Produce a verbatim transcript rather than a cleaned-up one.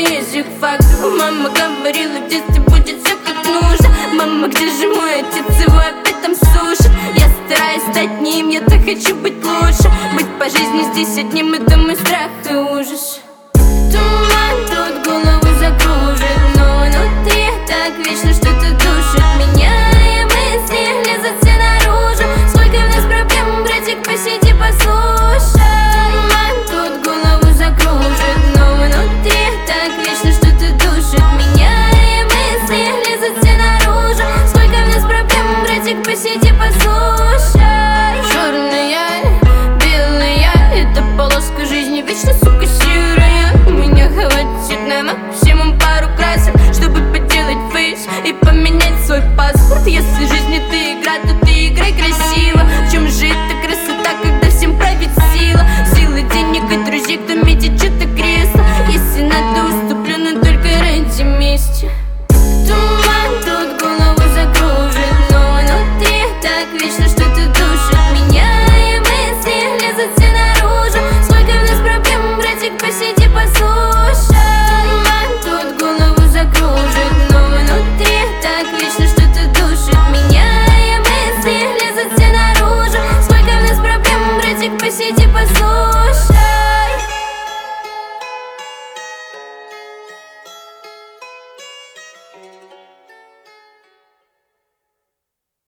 язык фактов. Мама говорила, в детстве будет все как нужно. Мама, где же мой отец, его опять там сушат. Я стараюсь стать ним, я так хочу быть лучше. Быть по жизни здесь одним, это мой страх и ужас.